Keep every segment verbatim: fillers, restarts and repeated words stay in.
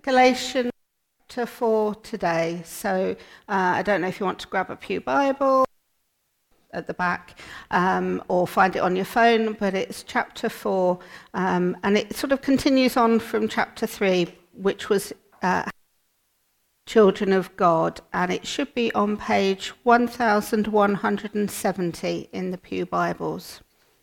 Galatians chapter four today. So uh, I don't know if you want to grab a pew Bible at the back um, or find it on your phone, but it's chapter four, um, and it sort of continues on from chapter three, which was uh, Children of God, and it should be on page one thousand one hundred seventy in the Pew Bibles.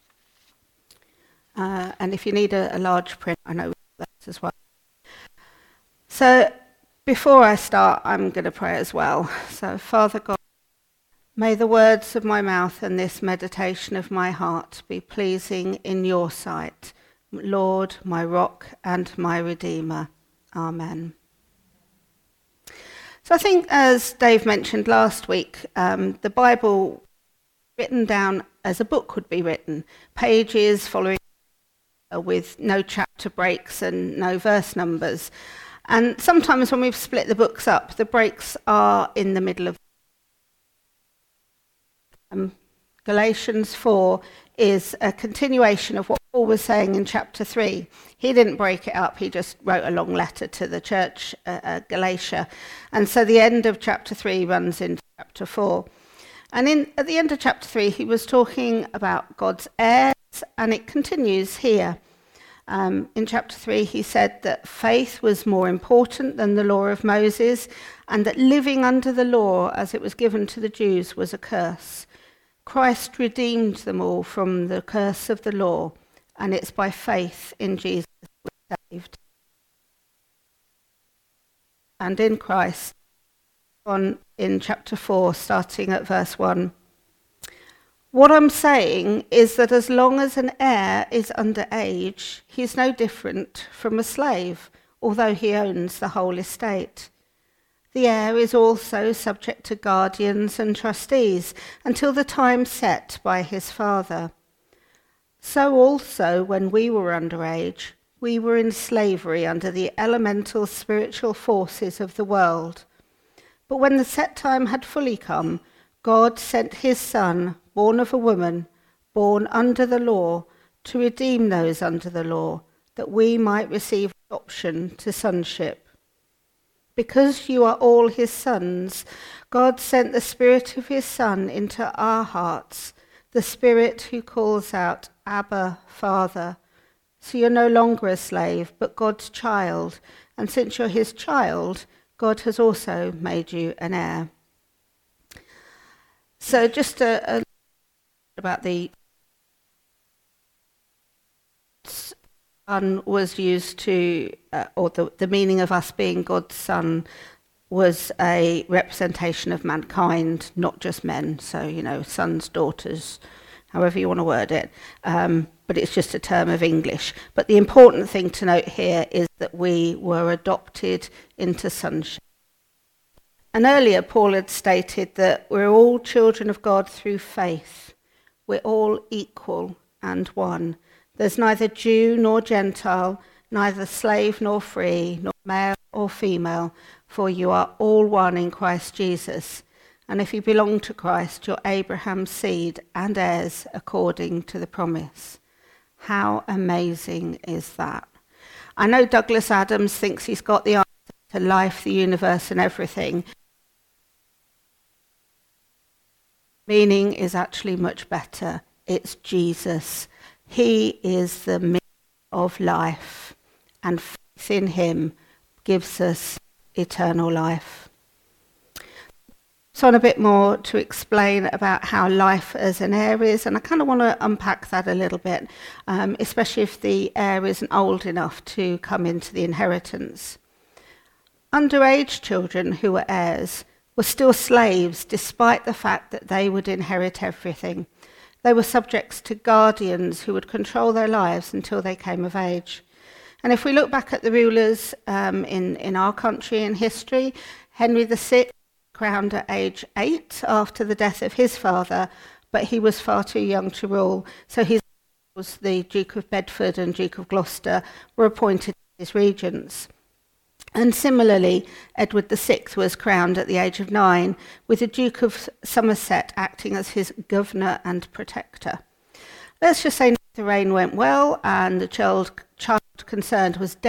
Uh, and if you need a, a large print, I know that as well. So before I start, I'm going to pray as well. So Father God, may the words of my mouth and this meditation of my heart be pleasing in your sight, Lord, my rock and my redeemer. Amen. So I think, as Dave mentioned last week, um, the Bible written down as a book would be written, pages following with no chapter breaks and no verse numbers. And sometimes when we've split the books up, the breaks are in the middle of um, Galatians four is a continuation of what Paul was saying in chapter three. He didn't break it up, he just wrote a long letter to the church, uh, uh, Galatia. And so the end of chapter three runs into chapter four. And in at the end of chapter three, he was talking about God's heirs, and it continues here. Um, in chapter three, he said that faith was more important than the law of Moses, and that living under the law as it was given to the Jews was a curse. Christ redeemed them all from the curse of the law, and it's by faith in Jesus we're saved. And in Christ, on in chapter four, starting at verse one. What I'm saying is that as long as an heir is under age, he's no different from a slave, although he owns the whole estate. The heir is also subject to guardians and trustees until the time set by his father. So also, when we were under age, we were in slavery under the elemental spiritual forces of the world. But when the set time had fully come, God sent his Son, born of a woman, born under the law, to redeem those under the law, that we might receive adoption to sonship. Because you are all his sons, God sent the Spirit of his Son into our hearts, the Spirit who calls out, Abba, Father. So you're no longer a slave, but God's child, and since you're his child, God has also made you an heir. So just a, a about the Son was used to, uh, or the, the meaning of us being God's Son was a representation of mankind, not just men. So, you know, sons, daughters, however you want to word it. Um, but it's just a term of English. But the important thing to note here is that we were adopted into sonship. And earlier, Paul had stated that we're all children of God through faith. We're all equal and one. There's neither Jew nor Gentile, neither slave nor free, nor male or female, for you are all one in Christ Jesus. And if you belong to Christ, you're Abraham's seed and heirs according to the promise. How amazing is that? I know Douglas Adams thinks he's got the answer to life, the universe, and everything. Meaning is actually much better. It's Jesus. He is the meaning of life, and faith in him gives us eternal life. So on a bit more to explain about how life as an heir is, and I kind of want to unpack that a little bit, um, especially if the heir isn't old enough to come into the inheritance. Underage children who were heirs were still slaves despite the fact that they would inherit everything. They were subjects to guardians who would control their lives until they came of age. And if we look back at the rulers um, in, in our country in history, Henry the Sixth crowned at age eight after the death of his father, but he was far too young to rule. So his was the Duke of Bedford and Duke of Gloucester were appointed as regents. And similarly, Edward the Sixth was crowned at the age of nine, with the Duke of Somerset acting as his governor and protector. Let's just say the reign went well, and the child, child concerned was definitely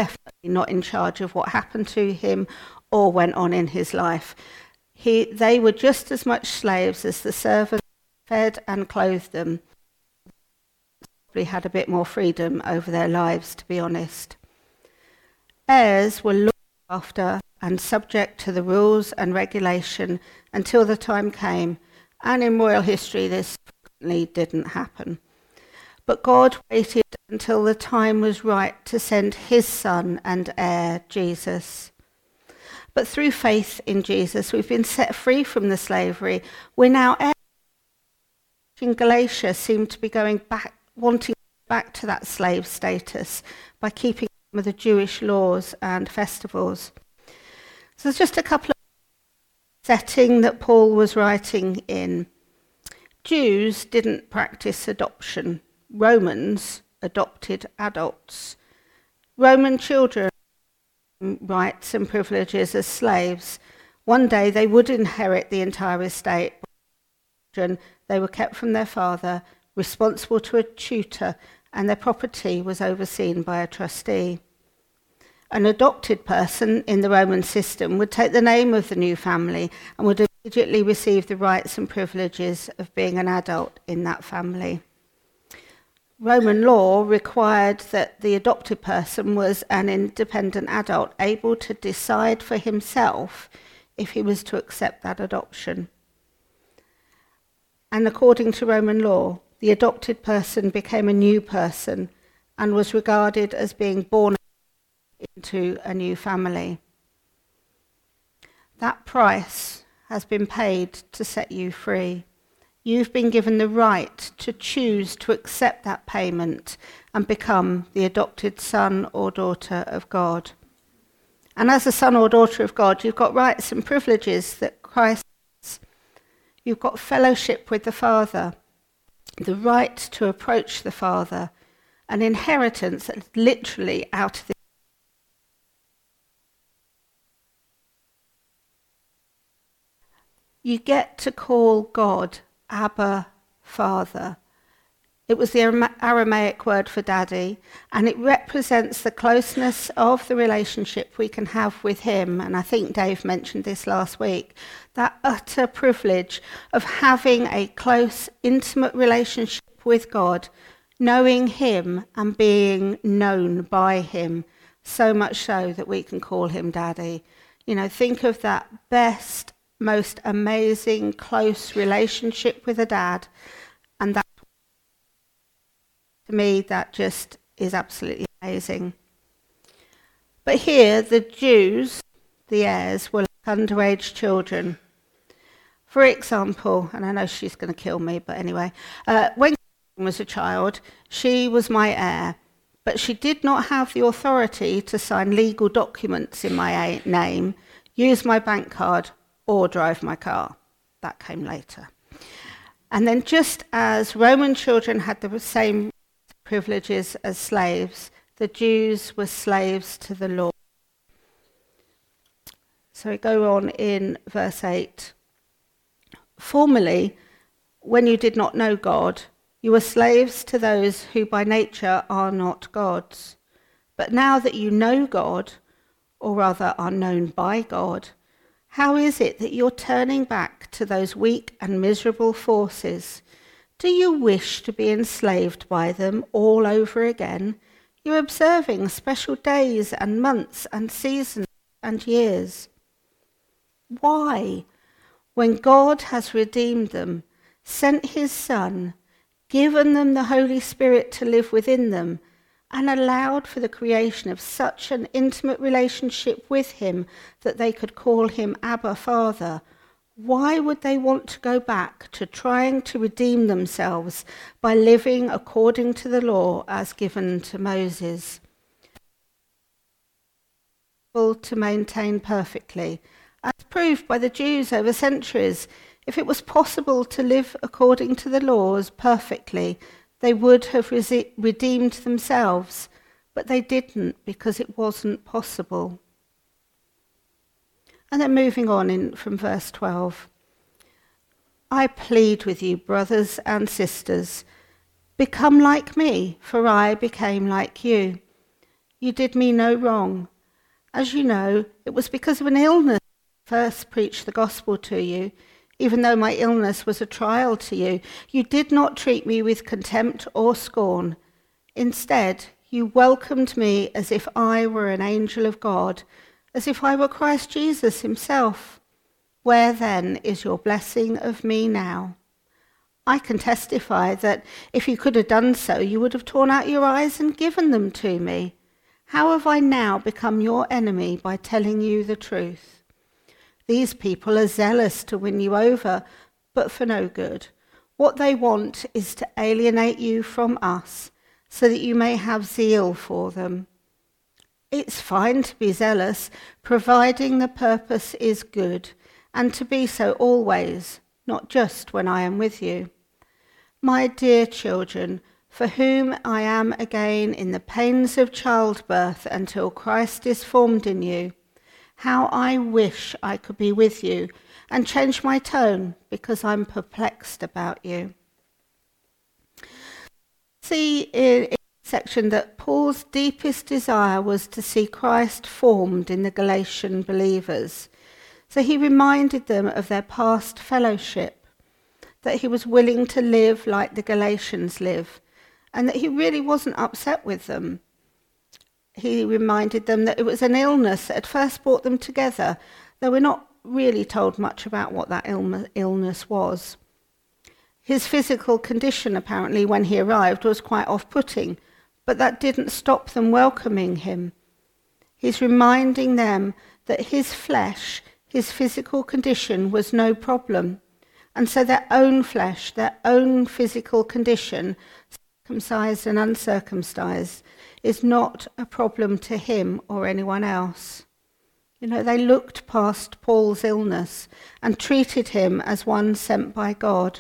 not in charge of what happened to him or went on in his life. He, they were just as much slaves as the servants fed and clothed them. Probably had a bit more freedom over their lives, to be honest. Heirs were looked after and subject to the rules and regulation until the time came, and in royal history this frequently didn't happen. But God waited until the time was right to send his son and heir, Jesus. But through faith in Jesus, we've been set free from the slavery. We're now heirs. In Galatia seem to be going back, wanting back to that slave status by keeping some of the Jewish laws and festivals. So there's just a couple of setting that Paul was writing in. Jews didn't practice adoption. Romans adopted adults. Roman children had rights and privileges as slaves. One day they would inherit the entire estate. They were kept from their father, responsible to a tutor, and their property was overseen by a trustee. An adopted person in the Roman system would take the name of the new family and would immediately receive the rights and privileges of being an adult in that family. Roman law required that the adopted person was an independent adult, able to decide for himself if he was to accept that adoption. And according to Roman law, the adopted person became a new person and was regarded as being born into a new family. That price has been paid to set you free. You've been given the right to choose to accept that payment and become the adopted son or daughter of God. And as a son or daughter of God, you've got rights and privileges that Christ has. You've got fellowship with the Father, the right to approach the Father, an inheritance that's literally out of the You get to call God Abba, Father. It was the Aramaic word for daddy, and it represents the closeness of the relationship we can have with him. And I think Dave mentioned this last week, that utter privilege of having a close, intimate relationship with God, knowing him and being known by him, so much so that we can call him daddy. You know, think of that best, most amazing, close relationship with a dad, and that, to me, that just is absolutely amazing. But here, the Jews, the heirs, were like underage children. For example, and I know she's going to kill me, but anyway, uh, when Karen was a child, she was my heir, but she did not have the authority to sign legal documents in my name, use my bank card, or drive my car. That came later. And then just as Roman children had the same privileges as slaves, the Jews were slaves to the law. So we go on in verse eight. Formerly, when you did not know God, you were slaves to those who by nature are not gods. But now that you know God, or rather are known by God, how is it that you're turning back to those weak and miserable forces? Do you wish to be enslaved by them all over again? You're observing special days and months and seasons and years. Why? When God has redeemed them, sent his Son, given them the Holy Spirit to live within them, and allowed for the creation of such an intimate relationship with him that they could call him Abba, Father, why would they want to go back to trying to redeem themselves by living according to the law as given to Moses? To maintain perfectly, as proved by the Jews over centuries, if it was possible to live according to the laws perfectly, they would have rese- redeemed themselves, but they didn't because it wasn't possible. And then moving on in from verse twelve. I plead with you, brothers and sisters, become like me, for I became like you. You did me no wrong, As you know, it was because of an illness I first preached the gospel to you. Even though my illness was a trial to you, you did not treat me with contempt or scorn. Instead, you welcomed me as if I were an angel of God, as if I were Christ Jesus himself. Where then is your blessing of me now? I can testify that if you could have done so, you would have torn out your eyes and given them to me. How have I now become your enemy by telling you the truth? These people are zealous to win you over, but for no good. What they want is to alienate you from us, so that you may have zeal for them. It's fine to be zealous, providing the purpose is good, and to be so always, not just when I am with you. My dear children, for whom I am again in the pains of childbirth until Christ is formed in you, how I wish I could be with you and change my tone because I'm perplexed about you. See in, in the section that Paul's deepest desire was to see Christ formed in the Galatian believers. So he reminded them of their past fellowship, that he was willing to live like the Galatians live, and that he really wasn't upset with them. He reminded them that it was an illness that had first brought them together, though we're not really told much about what that illness was. His physical condition, apparently, when he arrived, was quite off-putting, but that didn't stop them welcoming him. He's reminding them that his flesh, his physical condition, was no problem, and so their own flesh, their own physical condition, circumcised and uncircumcised, is not a problem to him or anyone else. You know, they looked past Paul's illness and treated him as one sent by God.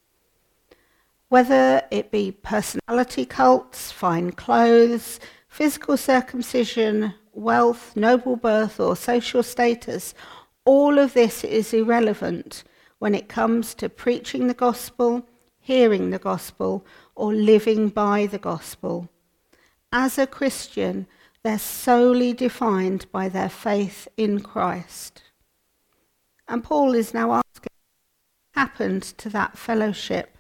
Whether it be personality cults, fine clothes, physical circumcision, wealth, noble birth, or social status, all of this is irrelevant when it comes to preaching the gospel, hearing the gospel, or living by the gospel. As a Christian, they're solely defined by their faith in Christ. And Paul is now asking what happened to that fellowship.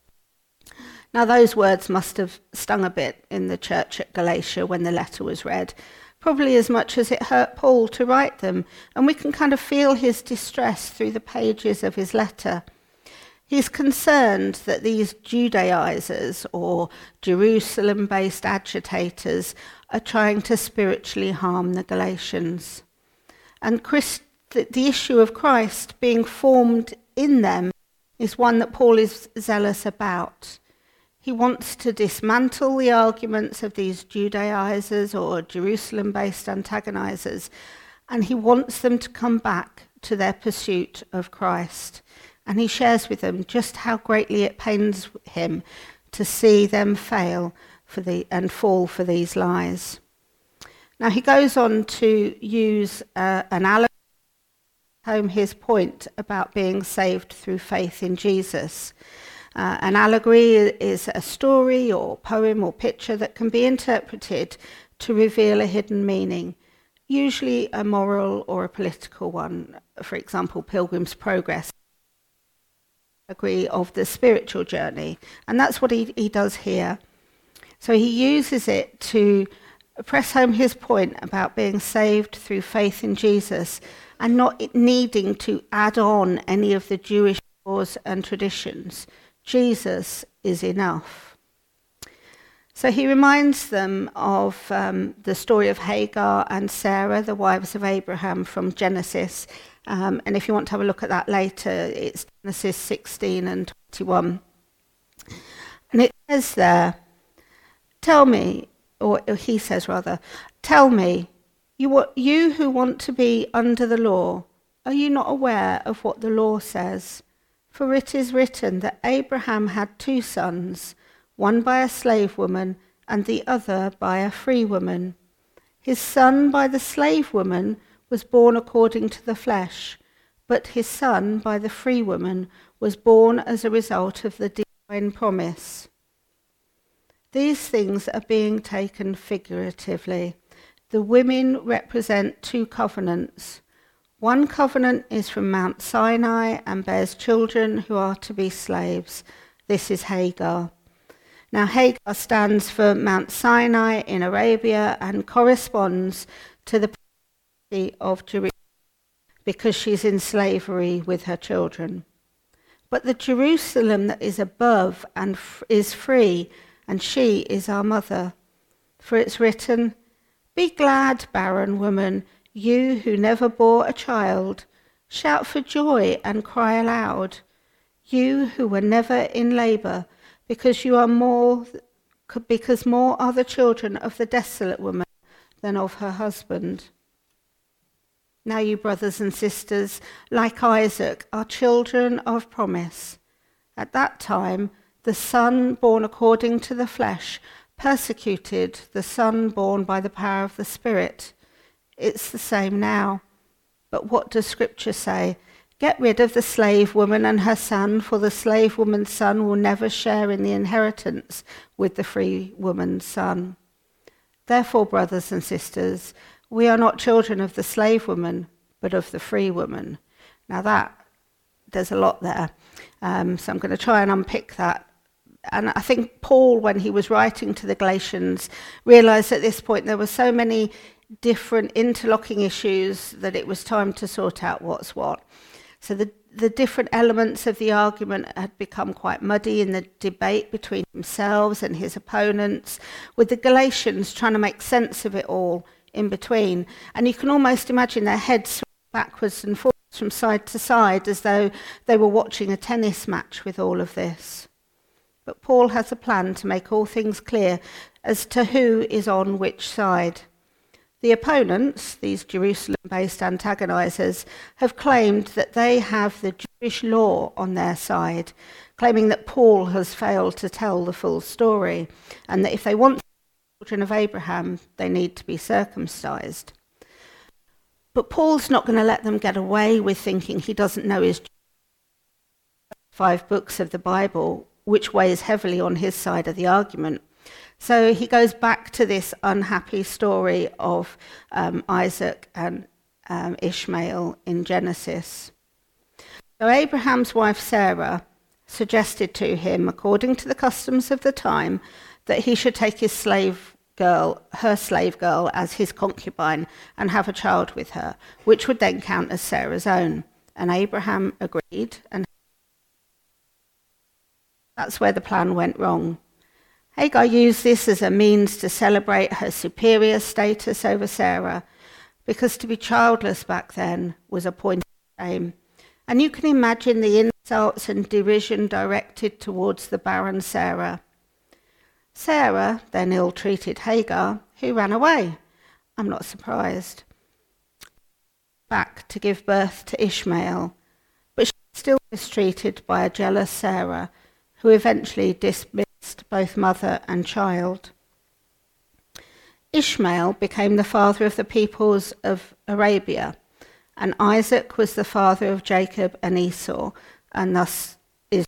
Now, those words must have stung a bit in the church at Galatia when the letter was read, probably as much as it hurt Paul to write them, and we can kind of feel his distress through the pages of his letter. He's concerned that these Judaizers, or Jerusalem-based agitators, are trying to spiritually harm the Galatians. And Christ, the issue of Christ being formed in them is one that Paul is zealous about. He wants to dismantle the arguments of these Judaizers or Jerusalem-based antagonizers, and he wants them to come back to their pursuit of Christ. And he shares with them just how greatly it pains him to see them fail for the and fall for these lies. Now he goes on to use uh, an allegory to home his point about being saved through faith in Jesus. Uh, an allegory is a story or poem or picture that can be interpreted to reveal a hidden meaning, usually a moral or a political one. For example, Pilgrim's Progress. Allegory of the spiritual journey, and that's what he, he does here. So he uses it to press home his point about being saved through faith in Jesus and not needing to add on any of the Jewish laws and traditions. Jesus is enough. So he reminds them of um, the story of Hagar and Sarah, the wives of Abraham from Genesis. Um, and if you want to have a look at that later, it's Genesis sixteen and twenty-one. And it says there, tell me, or he says rather, tell me, you, you who want to be under the law, are you not aware of what the law says? For it is written that Abraham had two sons, one by a slave woman and the other by a free woman. His son by the slave woman was born according to the flesh, but his son by the free woman was born as a result of the divine promise. These things are being taken figuratively. The women represent two covenants. One covenant is from Mount Sinai and bears children who are to be slaves. This is Hagar. Now Hagar stands for Mount Sinai in Arabia and corresponds to the city of Jerusalem because she's in slavery with her children. But the Jerusalem that is above and f- is free, and she is our mother. For it's written, "Be glad, barren woman, you who never bore a child. Shout for joy and cry aloud, you who were never in labour, because you are more, because more are the children of the desolate woman than of her husband." Now you brothers and sisters, like Isaac, are children of promise. At that time, the son born according to the flesh persecuted the son born by the power of the Spirit. It's the same now. But what does Scripture say? Get rid of the slave woman and her son, for the slave woman's son will never share in the inheritance with the free woman's son. Therefore, brothers and sisters, we are not children of the slave woman, but of the free woman. Now that, there's a lot there. Um, so I'm going to try and unpick that. And I think Paul, when he was writing to the Galatians, realised at this point there were so many different interlocking issues that it was time to sort out what's what. So the, the different elements of the argument had become quite muddy in the debate between themselves and his opponents, with the Galatians trying to make sense of it all in between. And you can almost imagine their heads swinging backwards and forwards from side to side as though they were watching a tennis match with all of this. But Paul has a plan to make all things clear as to who is on which side. The opponents, these Jerusalem-based antagonizers, have claimed that they have the Jewish law on their side, claiming that Paul has failed to tell the full story, and that if they want to be children of Abraham, they need to be circumcised. But Paul's not going to let them get away with thinking he doesn't know his five books of the Bible, which weighs heavily on his side of the argument. So he goes back to this unhappy story of um, Isaac and um, Ishmael in Genesis. So Abraham's wife Sarah suggested to him, according to the customs of the time, that he should take his slave girl, her slave girl, as his concubine and have a child with her, which would then count as Sarah's own. And Abraham agreed, and that's where the plan went wrong. Hagar used this as a means to celebrate her superior status over Sarah, because to be childless back then was a point of shame. And you can imagine the insults and derision directed towards the barren Sarah. Sarah then ill-treated Hagar, who ran away. I'm not surprised. Back to give birth to Ishmael, but she was still mistreated by a jealous Sarah, who eventually dismissed both mother and child. Ishmael became the father of the peoples of Arabia, and Isaac was the father of Jacob and Esau, and thus Israel.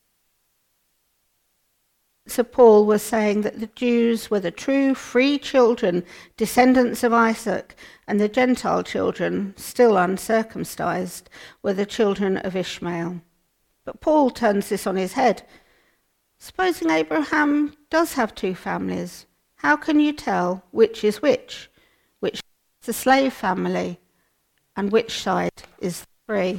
So Paul was saying that the Jews were the true free children, descendants of Isaac, and the Gentile children, still uncircumcised, were the children of Ishmael. But Paul turns this on his head. Supposing Abraham does have two families, how can you tell which is which? Which is the slave family and which side is the free?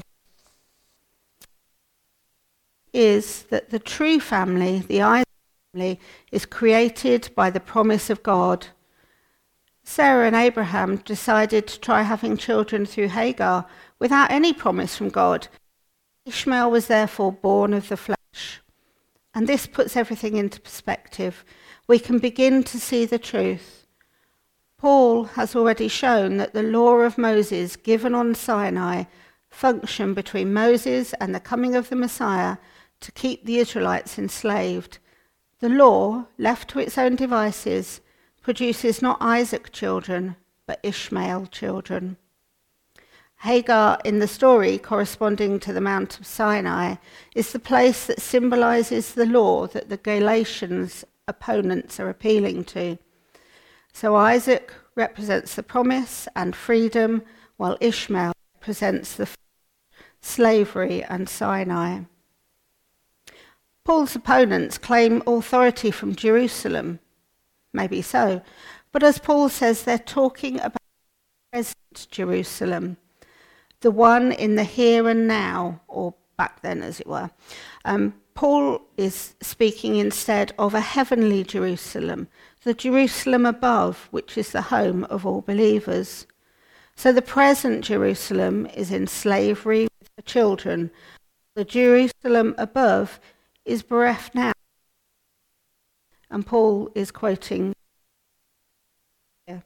Is that the true family, the Isaac family, is created by the promise of God. Sarah and Abraham decided to try having children through Hagar without any promise from God. Ishmael was therefore born of the flesh. And this puts everything into perspective. We can begin to see the truth. Paul has already shown that the law of Moses given on Sinai functioned between Moses and the coming of the Messiah to keep the Israelites enslaved. The law, left to its own devices, produces not Isaac children, but Ishmael children. Hagar in the story, corresponding to the Mount of Sinai, is the place that symbolises the law that the Galatians' opponents are appealing to. So Isaac represents the promise and freedom, while Ishmael represents the slavery and Sinai. Paul's opponents claim authority from Jerusalem. Maybe so. But as Paul says, they're talking about present Jerusalem, the one in the here and now, or back then as it were. Um, Paul is speaking instead of a heavenly Jerusalem, the Jerusalem above, which is the home of all believers. So the present Jerusalem is in slavery with the children. The Jerusalem above is bereft now. And Paul is quoting here.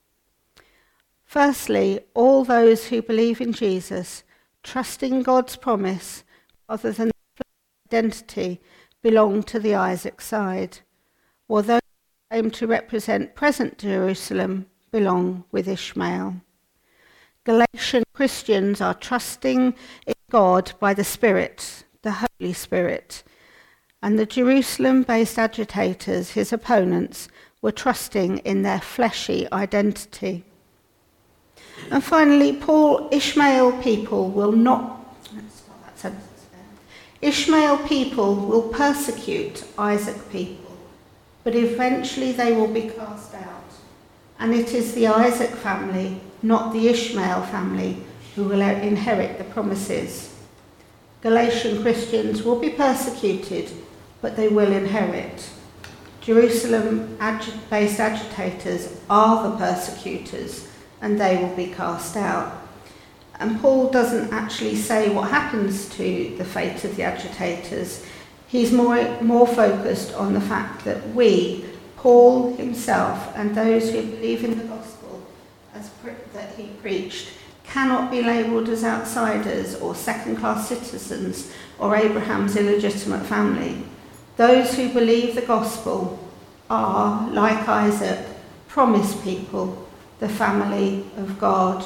Firstly, all those who believe in Jesus, trusting God's promise rather than identity, belong to the Isaac side, while those who aim to represent present Jerusalem belong with Ishmael. Galatian Christians are trusting in God by the Spirit, the Holy Spirit, and the Jerusalem-based agitators, his opponents, were trusting in their fleshy identity. And finally, Paul, Ishmael people will not, let's stop that sentence there. Ishmael people will persecute Isaac people, but eventually they will be cast out. And it is the Isaac family, not the Ishmael family, who will inherit the promises. Galatian Christians will be persecuted, but they will inherit. Jerusalem-based agitators are the persecutors, and they will be cast out. And Paul doesn't actually say what happens to the fate of the agitators. He's more, more focused on the fact that we, Paul himself, and those who believe in the gospel as pre- that he preached, cannot be labelled as outsiders or second-class citizens or Abraham's illegitimate family. Those who believe the gospel are, like Isaac, promised people, the family of God.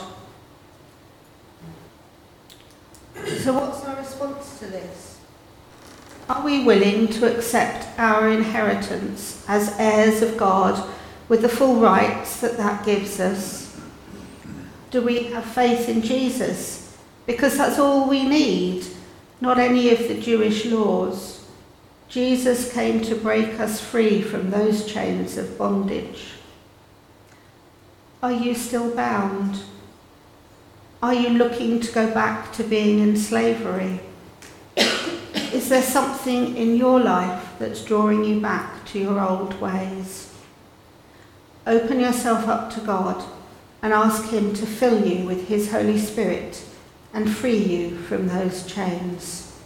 So what's our response to this? Are we willing to accept our inheritance as heirs of God with the full rights that that gives us? Do we have faith in Jesus? Because that's all we need, not any of the Jewish laws. Jesus came to break us free from those chains of bondage. Are you still bound? Are you looking to go back to being in slavery? Is there something in your life that's drawing you back to your old ways? Open yourself up to God and ask him to fill you with his Holy Spirit and free you from those chains.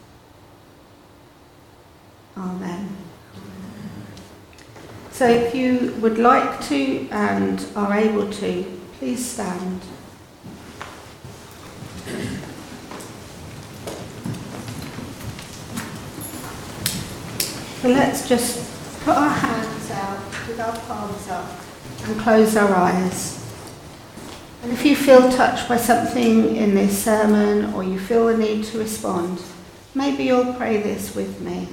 Amen. So if you would like to and are able to, please stand. So let's just put our hands out with our palms up and close our eyes. And if you feel touched by something in this sermon or you feel the need to respond, maybe you'll pray this with me.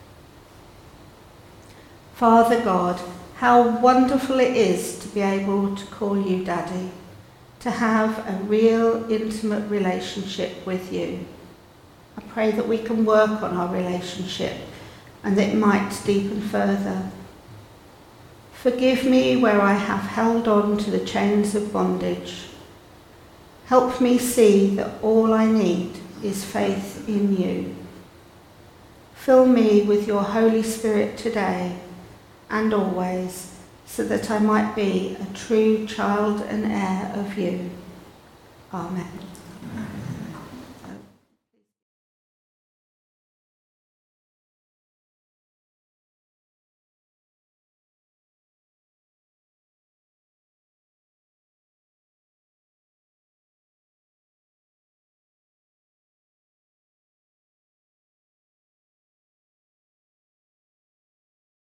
Father God, how wonderful it is to be able to call you Daddy, to have a real intimate relationship with you. I pray that we can work on our relationship and that it might deepen further. Forgive me where I have held on to the chains of bondage. Help me see that all I need is faith in you. Fill me with your Holy Spirit today and always, so that I might be a true child and heir of you. Amen.